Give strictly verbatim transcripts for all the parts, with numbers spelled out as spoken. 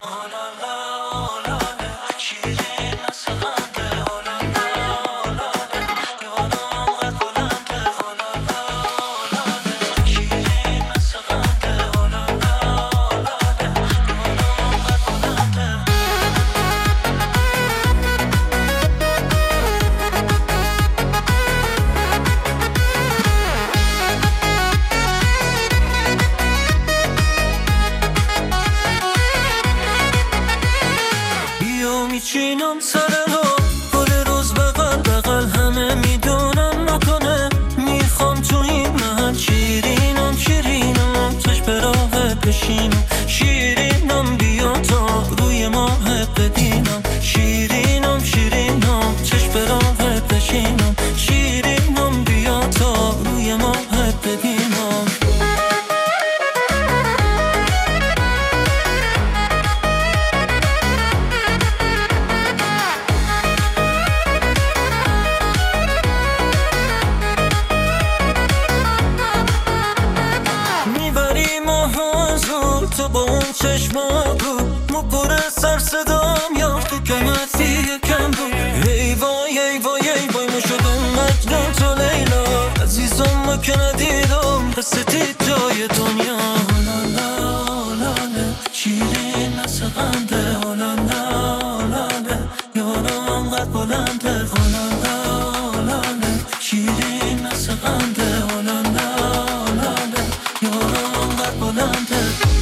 میچینم سر رو گل روز بغل بغل همه میدونم نکنه. میخوام تو این محل شیرینم شیرینم تش به راه بشینم. شیرینم بیا تا روی ماه ببینم. شیرینم شیرینم تش به راه بشینم. شیرینم بیا تا روی ماه ببینم. تو با اون چشمات بود مو پر سر صدام یافت تو کمتی یکم بود. ای وای ای وای ای وای مو شدم مجنون تو لیلا. عزیزم ما که ندیدم رسیدید جای دنیا. لالا لاله شیرین مثل قنده. لالا لاله یارم انقدر بلنده. لالا لاله شیرین مثل قنده. لالا لاله یارم انقدر بلنده.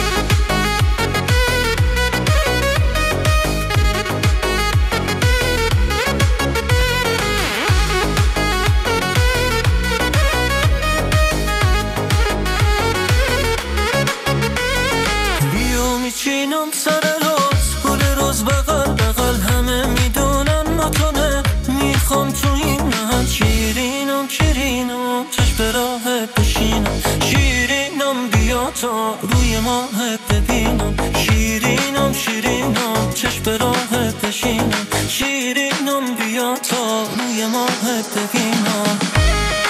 میچینم سر روز گل روز بغل بغل همه میدونن نکنه. میخوام تو این محل شیرینم شیرینم تش به راه بشینم. شیرینم بیا تا روی ماه ببینم. شیرینم شیرینم تش به راه بشینم. شیرینم بیا تا روی ماه ببینم.